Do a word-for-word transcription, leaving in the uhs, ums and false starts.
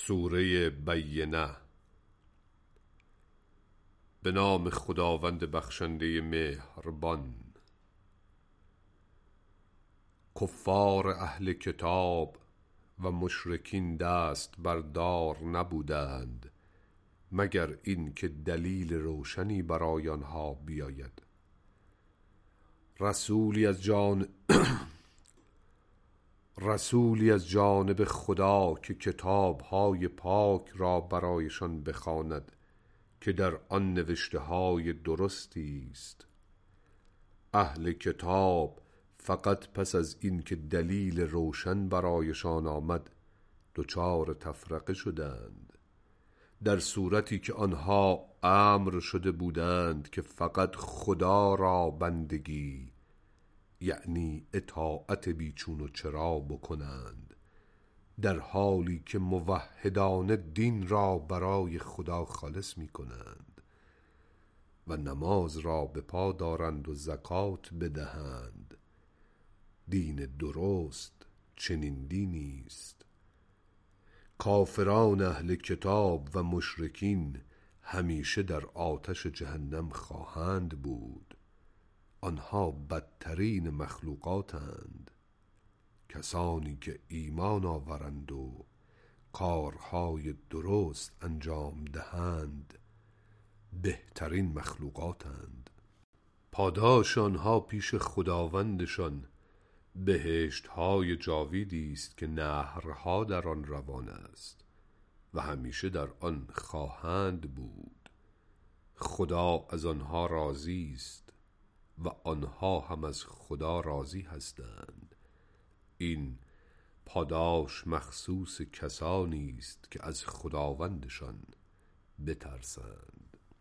سوره بینه. به نام خداوند بخشنده مهربان. کفار اهل کتاب و مشرکین دست بردار نبودند مگر این که دلیل روشنی برای آنها بیاید. رسولی از جان رسولی از جانب خدا که کتاب‌های پاک را برایشان بخواند که در آن نوشته های درستی است. اهل کتاب فقط پس از این که دلیل روشن برایشان آمد دچار تفرقه شدند، در صورتی که آنها امر شده بودند که فقط خدا را بندگی، یعنی اطاعت بیچون و چرا بکنند، در حالی که موحدانه دین را برای خدا خالص می کنند و نماز را به پا دارند و زکات بدهند. دین درست چنین دینی است. کافران اهل کتاب و مشرکین همیشه در آتش جهنم خواهند بود. آنها بدترین مخلوقاتند. کسانی که ایمان آورند و کارهای درست انجام دهند بهترین مخلوقاتند. پاداش آنها پیش خداوندشان بهشت‌های جاویدی است که نهرها در آن روان است و همیشه در آن خواهند بود. خدا از آنها راضی است و آنها هم از خدا راضی هستند. این پاداش مخصوص کسانی است که از خداوندشان بترسند.